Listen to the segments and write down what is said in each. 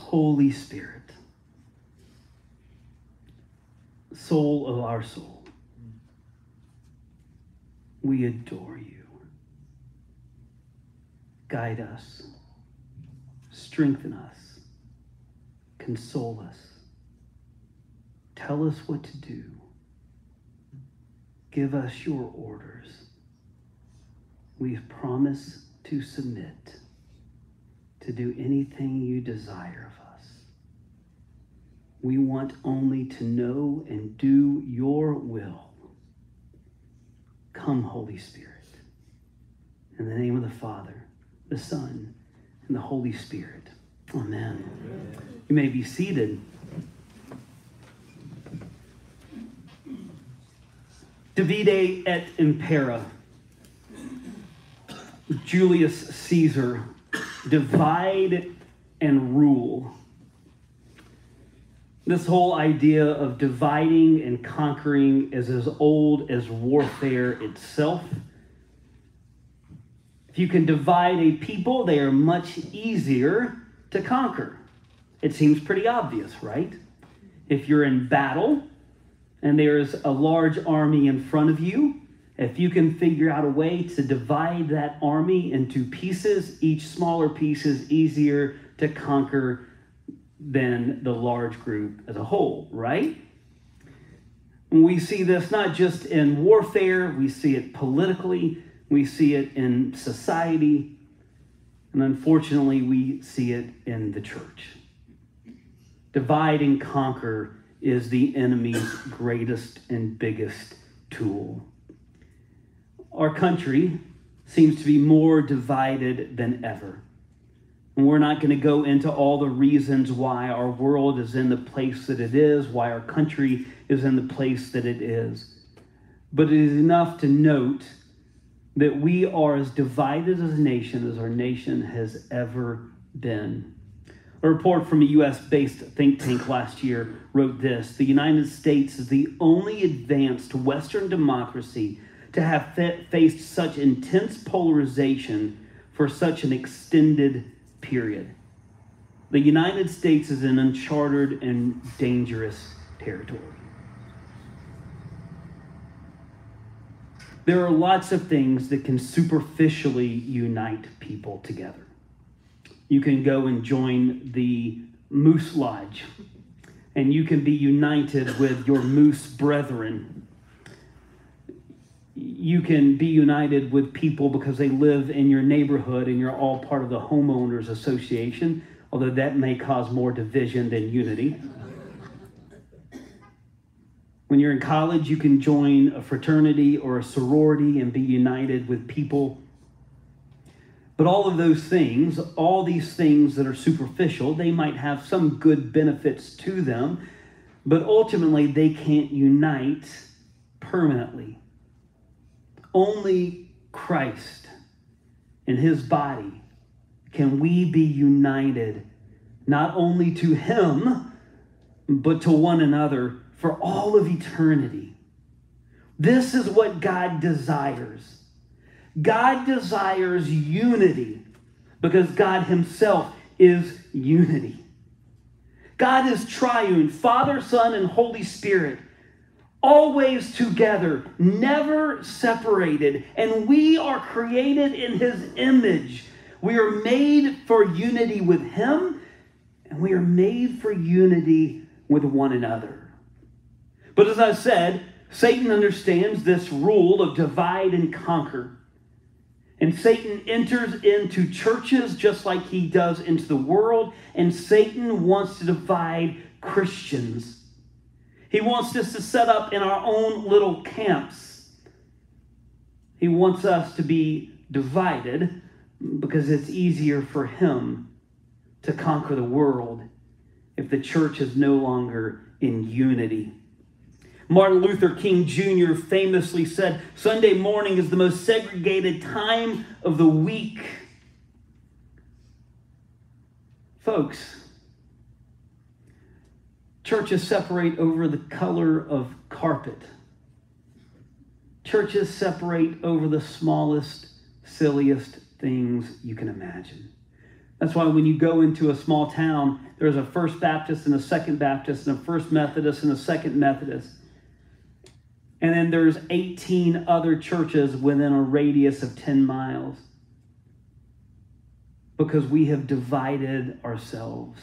Holy Spirit, soul of our soul, we adore you. Guide us, strengthen us, console us, tell us what to do, give us your orders. We promise to submit, to do anything you desire of us. We want only to know and do your will. Come, Holy Spirit. In the name of the Father, the Son, and the Holy Spirit. Amen. You may be seated. Divide et impera. Julius Caesar, divide and rule. This whole idea of dividing and conquering is as old as warfare itself. If you can divide a people, they are much easier to conquer. It seems pretty obvious, right? If you're in battle and there's a large army in front of you, if you can figure out a way to divide that army into pieces, each smaller piece is easier to conquer than the large group as a whole, right? And we see this not just in warfare, we see it politically, we see it in society, and unfortunately we see it in the church. Divide and conquer is the enemy's greatest and biggest tool. Our country seems to be more divided than ever. And we're not going to go into all the reasons why our world is in the place that it is, why our country is in the place that it is. But it is enough to note that we are as divided as a nation as our nation has ever been. A report from a U.S.-based think tank last year wrote this: the United States is the only advanced Western democracy to have faced such intense polarization for such an extended period. The United States is in uncharted and dangerous territory. There are lots of things that can superficially unite people together. You can go and join the Moose Lodge, and you can be united with your moose brethren. You can be united with people because they live in your neighborhood and you're all part of the homeowners association, although that may cause more division than unity. When you're in college, you can join a fraternity or a sorority and be united with people. But all of those things, all these things that are superficial, they might have some good benefits to them, but ultimately they can't unite permanently. Only Christ and his body can we be united, not only to him, but to one another for all of eternity. This is what God desires. God desires unity because God himself is unity. God is triune, Father, Son, and Holy Spirit, always together, never separated, and we are created in his image. We are made for unity with him, and we are made for unity with one another. But as I said, Satan understands this rule of divide and conquer. And Satan enters into churches just like he does into the world, and Satan wants to divide Christians. He wants us to set up in our own little camps. He wants us to be divided because it's easier for him to conquer the world if the church is no longer in unity. Martin Luther King Jr. famously said, "Sunday morning is the most segregated time of the week." Folks, churches separate over the color of carpet. Churches separate over the smallest, silliest things you can imagine. That's why when you go into a small town, there's a First Baptist and a Second Baptist and a First Methodist and a Second Methodist. And then there's 18 other churches within a radius of 10 miles. Because we have divided ourselves.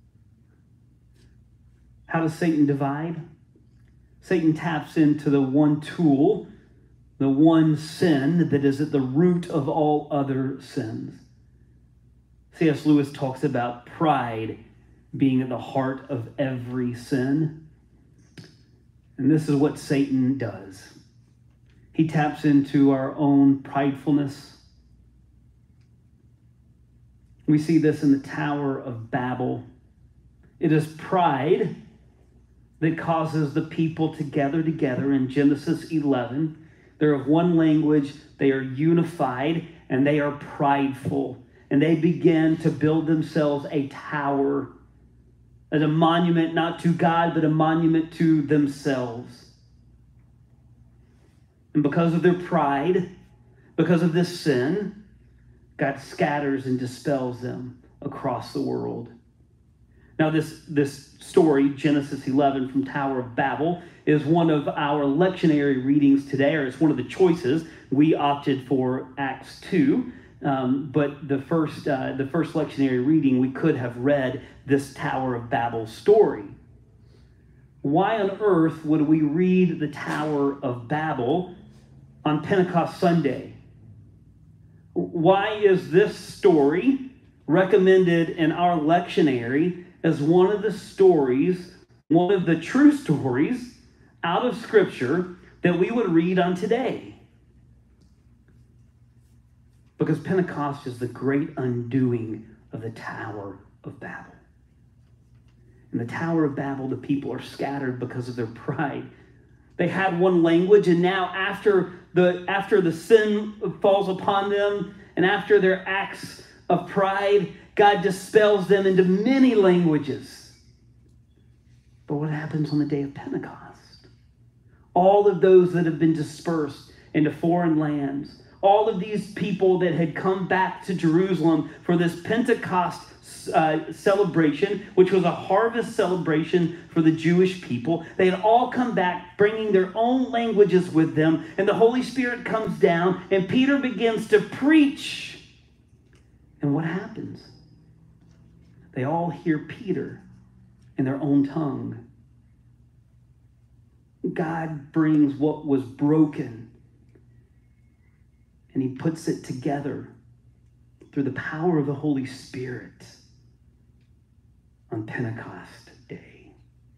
How does Satan divide? Satan taps into the one tool, the one sin that is at the root of all other sins. C.S. Lewis talks about pride being at the heart of every sin. And this is what Satan does. He taps into our own pridefulness. We see this in the Tower of Babel. It is pride that causes the people to gather together in Genesis 11. They're of one language, they are unified, and they are prideful. And they begin to build themselves a tower as a monument not to God, but a monument to themselves. And because of their pride, because of this sin, God scatters and dispels them across the world. Now, this story, Genesis 11 from Tower of Babel, is one of our lectionary readings today, or it's one of the choices. We opted for Acts 2, but the first lectionary reading, we could have read this Tower of Babel story. Why on earth would we read the Tower of Babel on Pentecost Sunday? Why is this story recommended in our lectionary as one of the stories, one of the true stories out of Scripture that we would read on today? Because Pentecost is the great undoing of the Tower of Babel. In the Tower of Babel, the people are scattered because of their pride. They had one language, and now after the sin falls upon them, and after their acts of pride, God dispels them into many languages. But what happens on the day of Pentecost? All of those that have been dispersed into foreign lands, all of these people that had come back to Jerusalem for this Pentecost celebration, which was a harvest celebration for the Jewish people, they had all come back bringing their own languages with them, and the Holy Spirit comes down, and Peter begins to preach. And what happens? They all hear Peter in their own tongue. God brings what was broken, and he puts it together through the power of the Holy Spirit on Pentecost Day.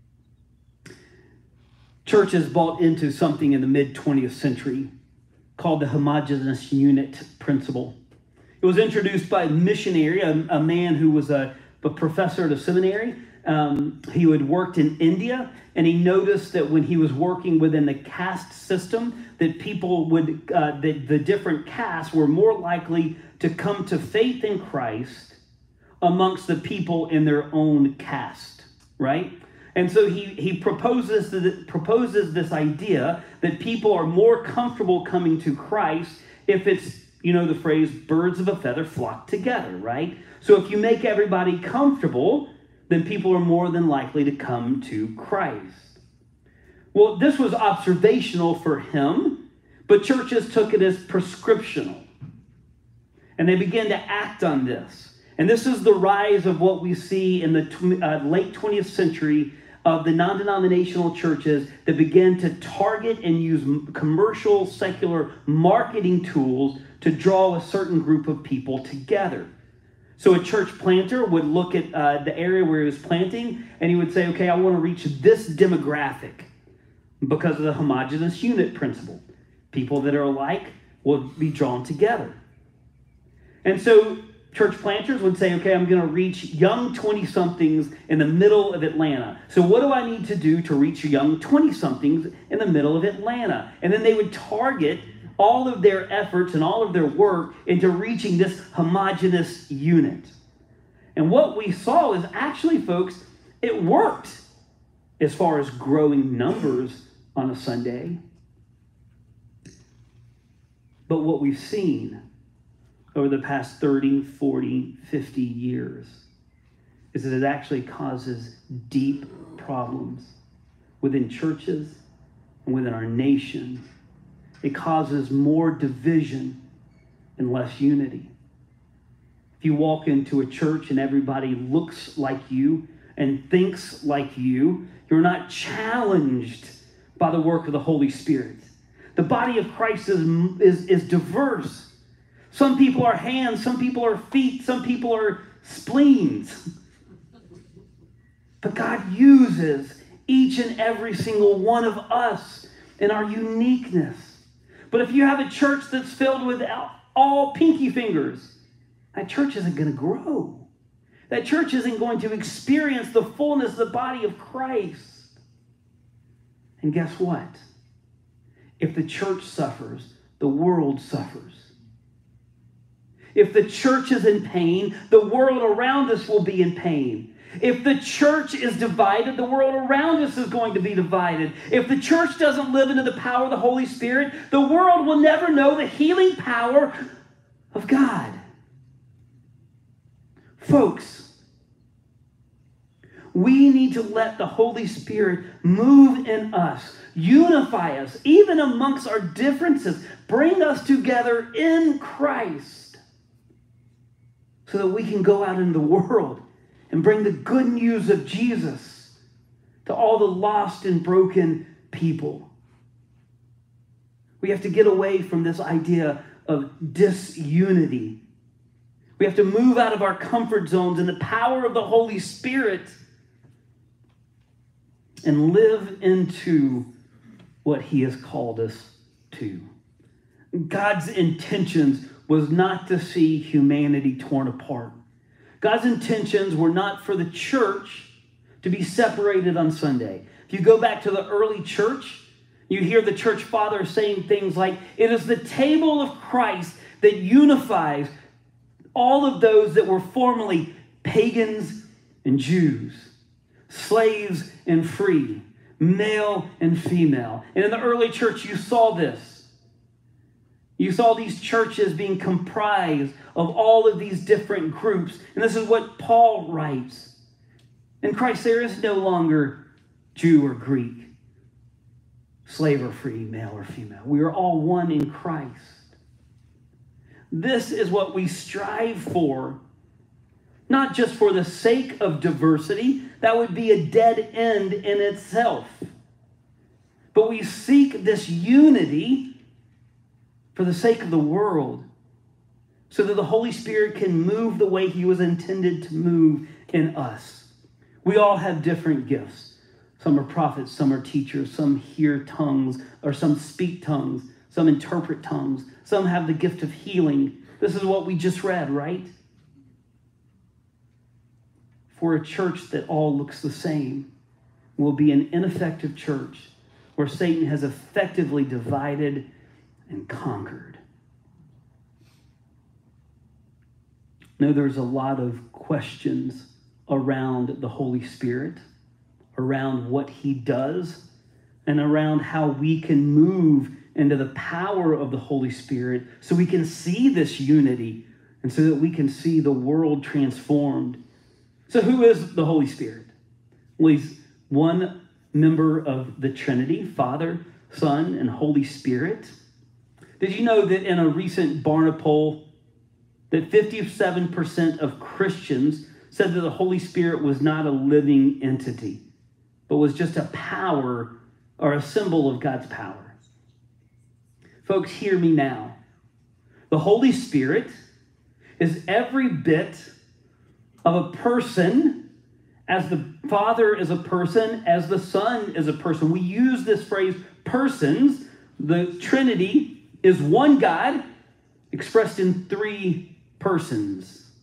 Churches bought into something in the mid-20th century called the homogeneous unit principle. It was introduced by a missionary, a man who was a professor at a seminary. He had worked in India, and he noticed that when he was working within the caste system, that people would, the different castes were more likely to come to faith in Christ amongst the people in their own caste, right? And so he proposes this idea that people are more comfortable coming to Christ if it's, the phrase, birds of a feather flock together, right? So if you make everybody comfortable, then people are more than likely to come to Christ. Well, this was observational for him, but churches took it as prescriptional. And they began to act on this. And this is the rise of what we see in the late 20th century of the non-denominational churches that began to target and use commercial, secular marketing tools to draw a certain group of people together. So a church planter would look at the area where he was planting, and he would say, okay, I want to reach this demographic because of the homogeneous unit principle. People that are alike will be drawn together. And so church planters would say, okay, I'm going to reach young 20-somethings in the middle of Atlanta. So what do I need to do to reach young 20-somethings in the middle of Atlanta? And then they would target all of their efforts and all of their work into reaching this homogeneous unit. And what we saw is actually, folks, it worked as far as growing numbers on a Sunday. But what we've seen over the past 30, 40, 50 years is that it actually causes deep problems within churches and within our nation. It causes more division and less unity. If you walk into a church and everybody looks like you and thinks like you, you're not challenged by the work of the Holy Spirit. The body of Christ is diverse. Some people are hands, some people are feet, some people are spleens. But God uses each and every single one of us in our uniqueness. But if you have a church that's filled with all pinky fingers, that church isn't going to grow. That church isn't going to experience the fullness of the body of Christ. And guess what? If the church suffers, the world suffers. If the church is in pain, the world around us will be in pain. If the church is divided, the world around us is going to be divided. If the church doesn't live into the power of the Holy Spirit, the world will never know the healing power of God. Folks, we need to let the Holy Spirit move in us, unify us, even amongst our differences, bring us together in Christ so that we can go out into the world and bring the good news of Jesus to all the lost and broken people. We have to get away from this idea of disunity. We have to move out of our comfort zones in the power of the Holy Spirit and live into what He has called us to. God's intentions was not to see humanity torn apart. God's intentions were not for the church to be separated on Sunday. If you go back to the early church, you hear the church fathers saying things like, it is the table of Christ that unifies all of those that were formerly pagans and Jews, slaves and free, male and female. And in the early church, you saw this. You saw these churches being comprised of all of these different groups. And this is what Paul writes. In Christ, there is no longer Jew or Greek, slave or free, male or female. We are all one in Christ. This is what we strive for, not just for the sake of diversity. That would be a dead end in itself. But we seek this unity for the sake of the world, so that the Holy Spirit can move the way He was intended to move in us. We all have different gifts. Some are prophets, some are teachers, some hear tongues, or some speak tongues, some interpret tongues, some have the gift of healing. This is what we just read, right? For a church that all looks the same will be an ineffective church where Satan has effectively divided and conquered. Now, there's a lot of questions around the Holy Spirit, around what He does, and around how we can move into the power of the Holy Spirit so we can see this unity and so that we can see the world transformed. So who is the Holy Spirit? Well, He's one member of the Trinity, Father, Son, and Holy Spirit. Did you know that in a recent Barna poll, that 57% of Christians said that the Holy Spirit was not a living entity, but was just a power or a symbol of God's power? Folks, hear me now. The Holy Spirit is every bit of a person, as the Father is a person, as the Son is a person. We use this phrase, persons. The Trinity is one God expressed in three persons.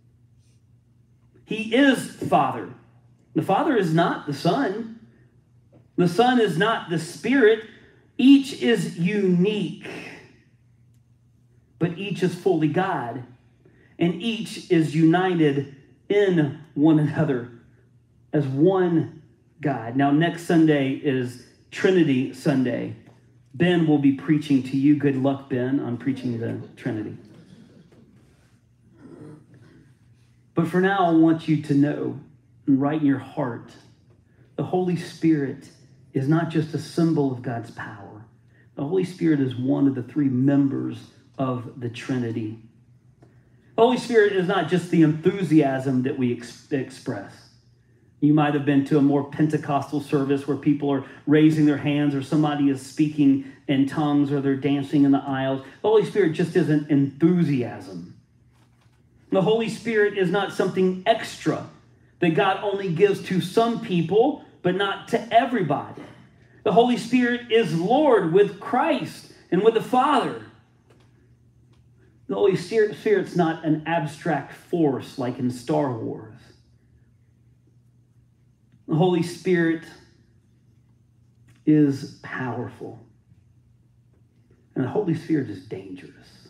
He is Father. The Father is not the Son. The Son is not the Spirit. Each is unique, but each is fully God, and each is united in one another as one God. Now, next Sunday is Trinity Sunday. Ben will be preaching to you. Good luck, Ben, on preaching the Trinity. But for now, I want you to know, and right in your heart, the Holy Spirit is not just a symbol of God's power. The Holy Spirit is one of the three members of the Trinity. The Holy Spirit is not just the enthusiasm that we express. You might have been to a more Pentecostal service where people are raising their hands or somebody is speaking in tongues or they're dancing in the aisles. The Holy Spirit just isn't enthusiasm. The Holy Spirit is not something extra that God only gives to some people, but not to everybody. The Holy Spirit is Lord with Christ and with the Father. The Holy Spirit's not an abstract force like in Star Wars. The Holy Spirit is powerful. And the Holy Spirit is dangerous.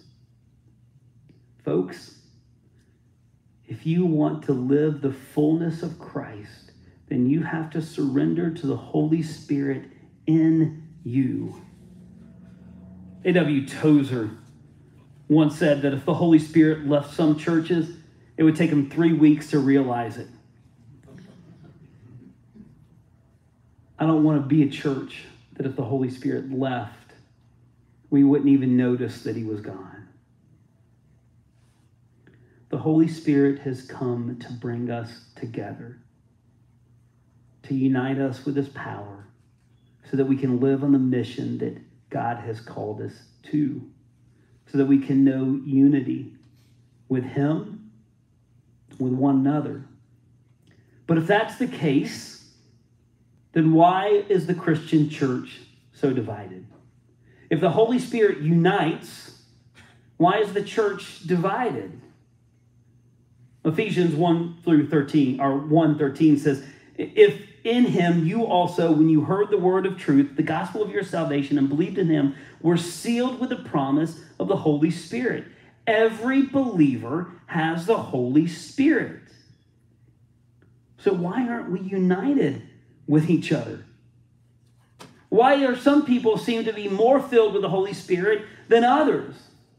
Folks, if you want to live the fullness of Christ, then you have to surrender to the Holy Spirit in you. A.W. Tozer once said that if the Holy Spirit left some churches, it would take them 3 weeks to realize it. I don't want to be a church that if the Holy Spirit left, we wouldn't even notice that he was gone. The Holy Spirit has come to bring us together, to unite us with his power, so that we can live on the mission that God has called us to, so that we can know unity with him, with one another. But if that's the case, then why is the Christian church so divided? If the Holy Spirit unites, why is the church divided? Ephesians 1:13 says, if in him you also, when you heard the word of truth, the gospel of your salvation, and believed in him, were sealed with the promise of the Holy Spirit. Every believer has the Holy Spirit. So why aren't we united with each other? Why are some people seem to be more filled with the Holy Spirit than others?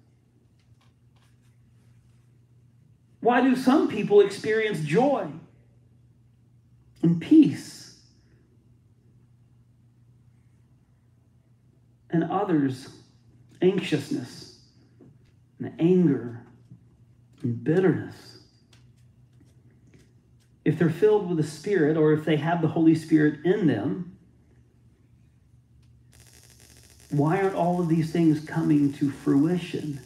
Why do some people experience joy and peace, and others anxiousness and anger and bitterness? If they're filled with the Spirit, or if they have the Holy Spirit in them, why aren't all of these things coming to fruition?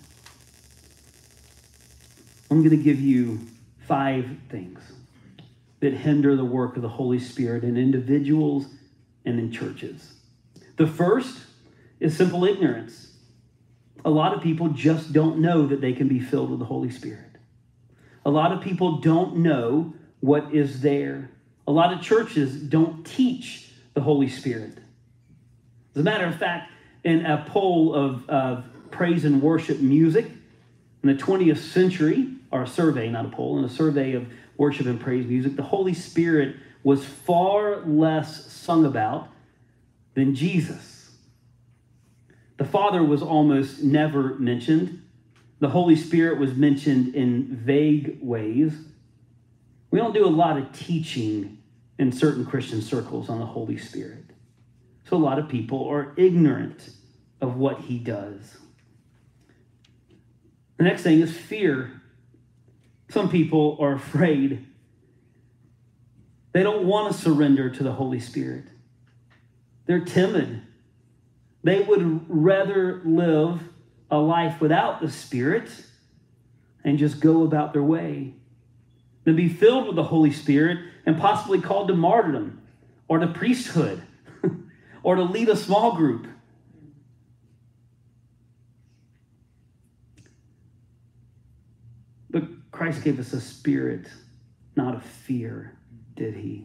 I'm going to give you 5 things that hinder the work of the Holy Spirit in individuals and in churches. The first is simple ignorance. A lot of people just don't know that they can be filled with the Holy Spirit. A lot of people don't know what is there. A lot of churches don't teach the Holy Spirit. As a matter of fact, in a poll of praise and worship music in the 20th century, or a survey, not a poll, in a survey of worship and praise music, the Holy Spirit was far less sung about than Jesus. The Father was almost never mentioned. The Holy Spirit was mentioned in vague ways. We don't do a lot of teaching in certain Christian circles on the Holy Spirit. So a lot of people are ignorant of what he does. The next thing is fear. Some people are afraid. They don't want to surrender to the Holy Spirit. They're timid. They would rather live a life without the Spirit and just go about their way than be filled with the Holy Spirit and possibly called to martyrdom or to priesthood or to lead a small group. But Christ gave us a spirit, not of fear, did he?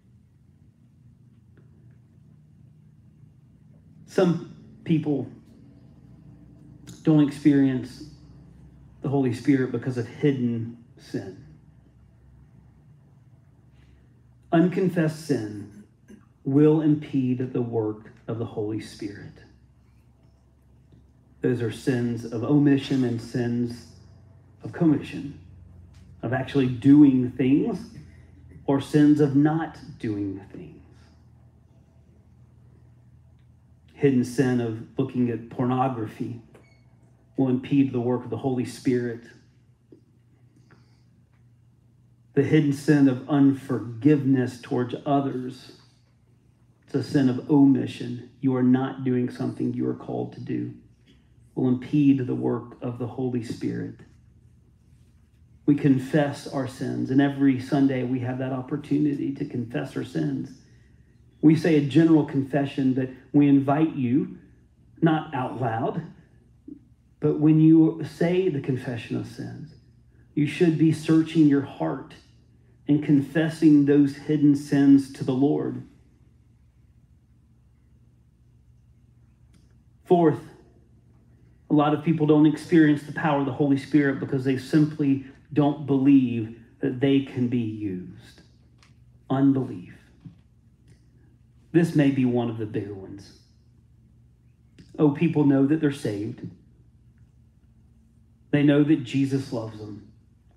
Some people don't experience the Holy Spirit because of hidden sin. Unconfessed sin will impede the work of the Holy Spirit. Those are sins of omission and sins of commission. of actually doing things or sins of not doing things. Hidden sin of looking at pornography will impede the work of the Holy Spirit. The hidden sin of unforgiveness towards others. It's a sin of omission. You are not doing something you are called to do. Will impede the work of the Holy Spirit. We confess our sins, and every Sunday we have that opportunity to confess our sins. We say a general confession, but we invite you, not out loud, but when you say the confession of sins, you should be searching your heart and confessing those hidden sins to the Lord. Fourth, a lot of people don't experience the power of the Holy Spirit because they simply don't believe that they can be used. Unbelief. This may be one of the bigger ones. Oh, people know that they're saved. They know that Jesus loves them.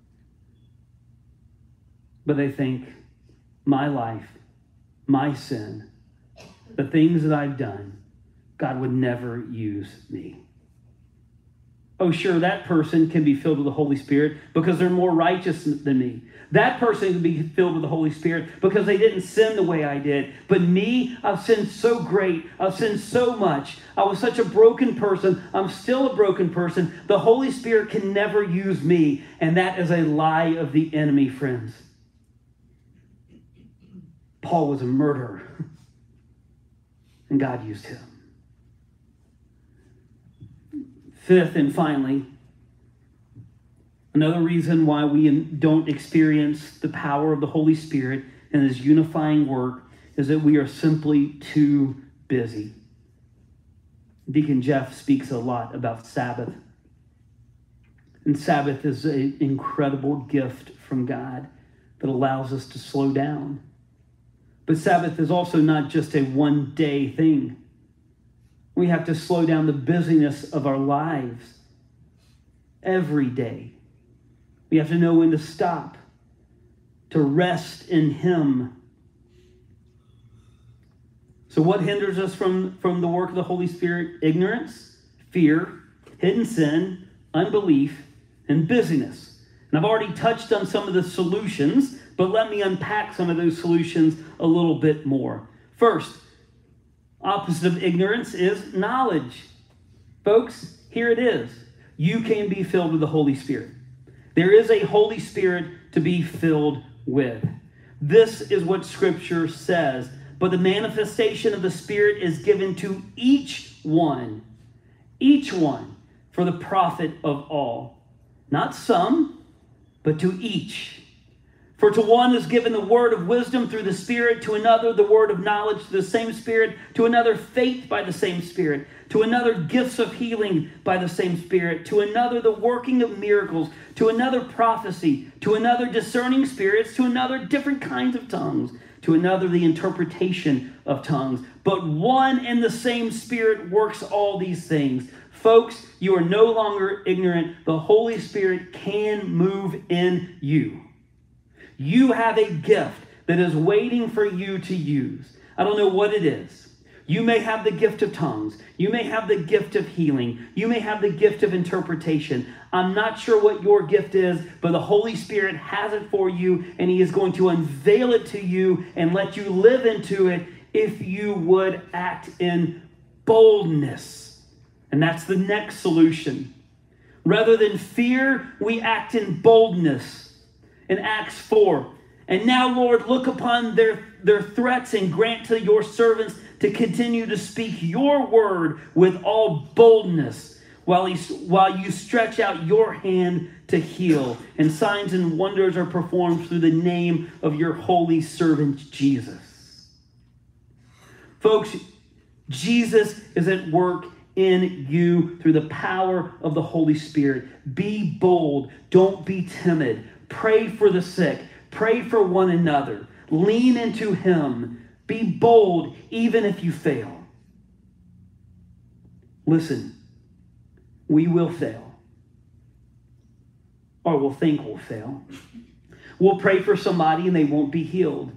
But they think, my life, my sin, the things that I've done, God would never use me. Oh, sure, that person can be filled with the Holy Spirit because they're more righteous than me. That person can be filled with the Holy Spirit because they didn't sin the way I did. But me, I've sinned so great. I've sinned so much. I was such a broken person. I'm still a broken person. The Holy Spirit can never use me. And that is a lie of the enemy, friends. Paul was a murderer. And God used him. Fifth and finally, another reason why we don't experience the power of the Holy Spirit and His unifying work is that we are simply too busy. Deacon Jeff speaks a lot about Sabbath. And Sabbath is an incredible gift from God that allows us to slow down. But Sabbath is also not just a one-day thing. We have to slow down the busyness of our lives every day. We have to know when to stop, to rest in Him. So what hinders us from the work of the Holy Spirit? Ignorance, fear, hidden sin, unbelief, and busyness. And I've already touched on some of the solutions, but let me unpack some of those solutions a little bit more. First, opposite of ignorance is knowledge. Folks, here it is. You can be filled with the Holy Spirit. There is a Holy Spirit to be filled with. This is what Scripture says. But the manifestation of the Spirit is given to each one for the profit of all. Not some, but to each. For to one is given the word of wisdom through the Spirit, to another the word of knowledge through the same Spirit, to another faith by the same Spirit, to another gifts of healing by the same Spirit, to another the working of miracles, to another prophecy, to another discerning spirits, to another different kinds of tongues, to another the interpretation of tongues. But one and the same Spirit works all these things. Folks, you are no longer ignorant. The Holy Spirit can move in you. You have a gift that is waiting for you to use. I don't know what it is. You may have the gift of tongues. You may have the gift of healing. You may have the gift of interpretation. I'm not sure what your gift is, but the Holy Spirit has it for you, and He is going to unveil it to you and let you live into it if you would act in boldness. And that's the next solution. Rather than fear, we act in boldness. In Acts 4, and now, Lord, look upon their threats and grant to your servants to continue to speak your word with all boldness while you stretch out your hand to heal, and signs and wonders are performed through the name of your holy servant Jesus. Folks, Jesus is at work in you through the power of the Holy Spirit. Be bold. Don't be timid. Pray for the sick. Pray for one another. Lean into Him. Be bold even if you fail. Listen, we will fail. or we'll think we'll fail. We'll pray for somebody and they won't be healed.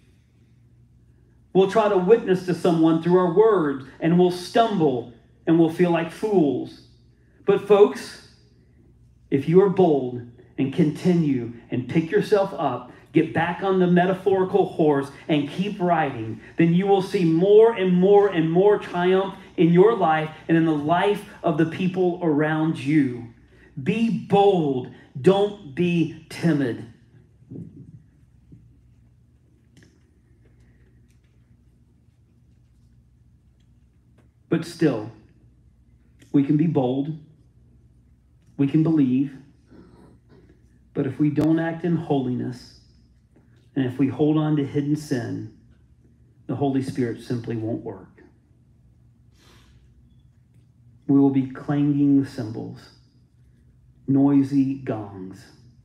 We'll try to witness to someone through our words and we'll stumble and we'll feel like fools. But folks, if you are bold and continue and pick yourself up, get back on the metaphorical horse and keep riding, then you will see more and more and more triumph in your life and in the life of the people around you. Be bold. Don't be timid. But still, we can be bold. We can believe. But if we don't act in holiness, and if we hold on to hidden sin, the Holy Spirit simply won't work. We will be clanging cymbals, noisy gongs.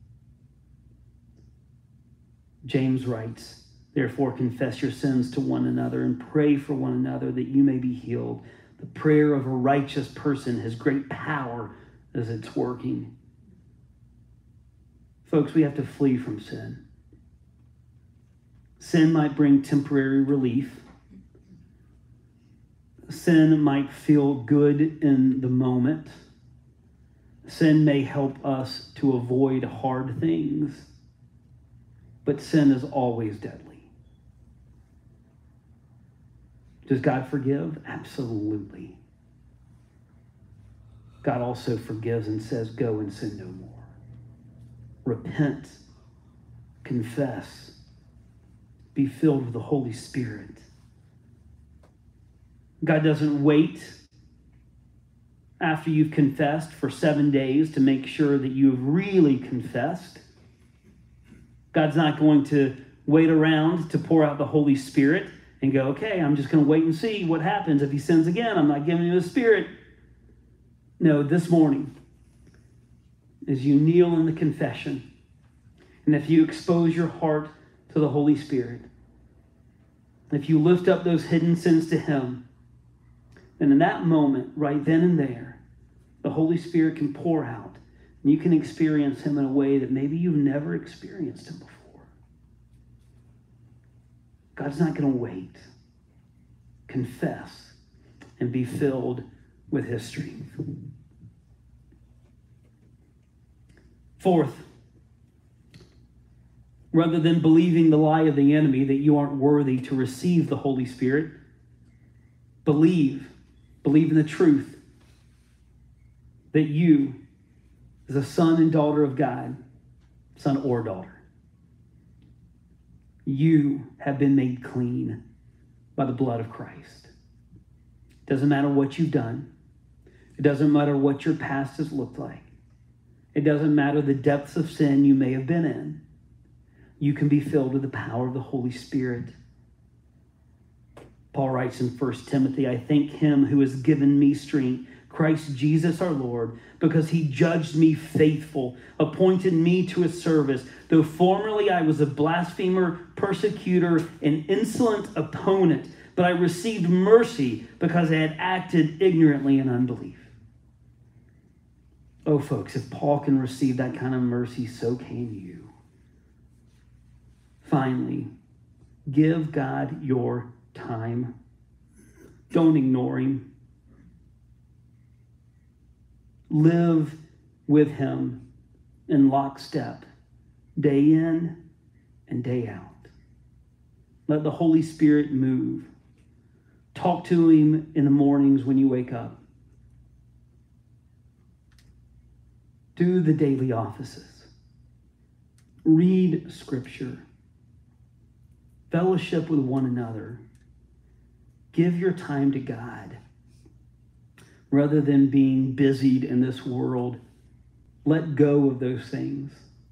James writes, therefore confess your sins to one another and pray for one another that you may be healed. The prayer of a righteous person has great power as it's working. Folks, we have to flee from sin. Sin might bring temporary relief. Sin might feel good in the moment. Sin may help us to avoid hard things. But sin is always deadly. Does God forgive? Absolutely. God also forgives and says, go and sin no more. Repent, confess, be filled with the Holy Spirit. God doesn't wait after you've confessed for 7 days to make sure that you've really confessed. God's not going to wait around to pour out the Holy Spirit and go, okay, I'm just going to wait and see what happens. If he sins again, I'm not giving him the Spirit. No, this morning, as you kneel in the confession, and if you expose your heart to the Holy Spirit, if you lift up those hidden sins to him, then in that moment, right then and there, the Holy Spirit can pour out, and you can experience him in a way that maybe you've never experienced him before. God's not going to wait. Confess and be filled with his strength. Fourth, rather than believing the lie of the enemy that you aren't worthy to receive the Holy Spirit, believe in the truth that you, as a son and daughter of God, son or daughter, you have been made clean by the blood of Christ. It doesn't matter what you've done. It doesn't matter what your past has looked like. It doesn't matter the depths of sin you may have been in. You can be filled with the power of the Holy Spirit. Paul writes in 1 Timothy, I thank him who has given me strength, Christ Jesus our Lord, because he judged me faithful, appointed me to his service. Though formerly I was a blasphemer, persecutor, and insolent opponent, but I received mercy because I had acted ignorantly in unbelief. Oh, folks, if Paul can receive that kind of mercy, so can you. Finally, give God your time. Don't ignore him. Live with him in lockstep, day in and day out. Let the Holy Spirit move. Talk to him in the mornings when you wake up. Do the daily offices. Read Scripture. Fellowship with one another. Give your time to God. Rather than being busied in this world, let go of those things.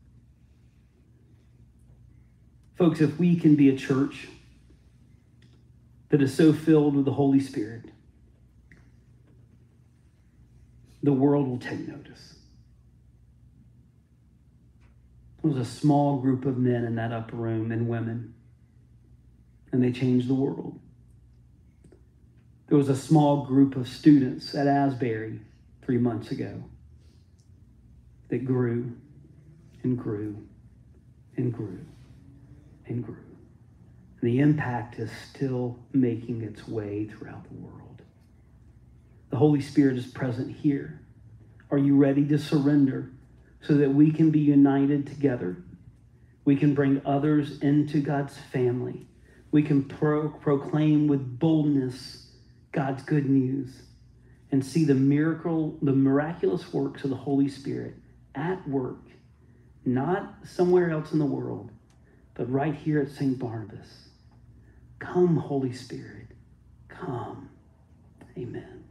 Folks, if we can be a church that is so filled with the Holy Spirit, the world will take notice. There was a small group of men in that upper room and women, and they changed the world. There was a small group of students at Asbury 3 months ago that grew and grew and grew and grew. And the impact is still making its way throughout the world. The Holy Spirit is present here. Are you ready to surrender so that we can be united together? We can bring others into God's family. We can proclaim with boldness God's good news and see the miraculous works of the Holy Spirit at work, not somewhere else in the world, but right here at St. Barnabas. Come, Holy Spirit, come. Amen.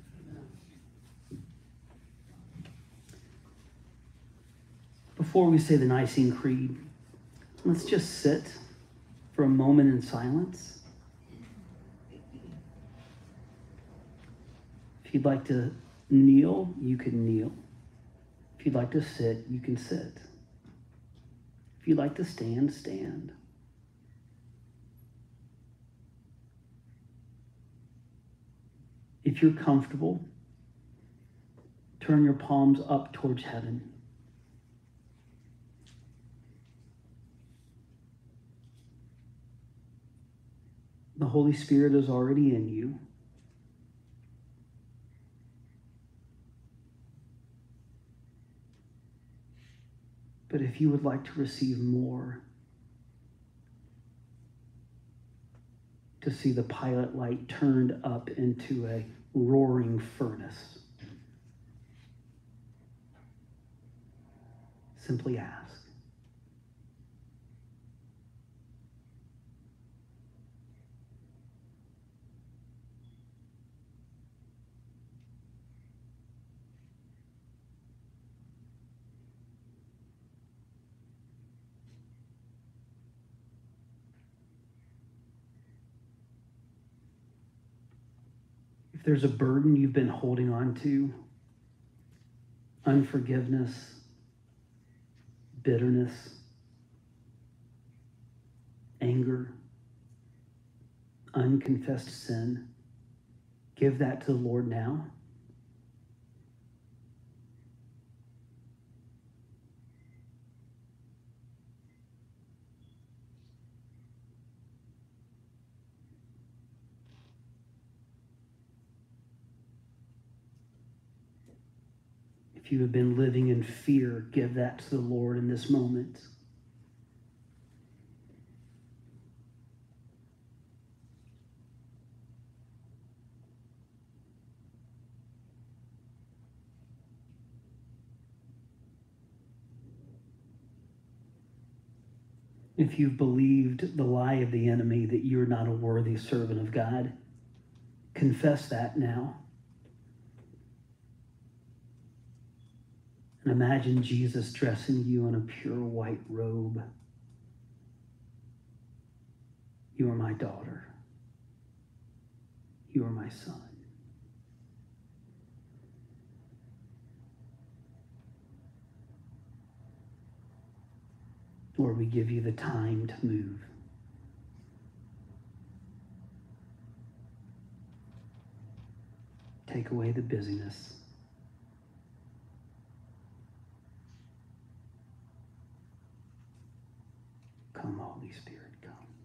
Before we say the Nicene Creed, let's just sit for a moment in silence. If you'd like to kneel, you can kneel. If you'd like to sit, you can sit. If you'd like to stand, stand. If you're comfortable, turn your palms up towards heaven. The Holy Spirit is already in you. But if you would like to receive more, to see the pilot light turned up into a roaring furnace, simply ask. If there's a burden you've been holding on to, unforgiveness, bitterness, anger, unconfessed sin, give that to the Lord now. If you have been living in fear, give that to the Lord in this moment. If you've believed the lie of the enemy that you're not a worthy servant of God, confess that now. And imagine Jesus dressing you in a pure white robe. You are my daughter. You are my son. Lord, we give you the time to move. Take away the busyness. Come, Holy Spirit, come.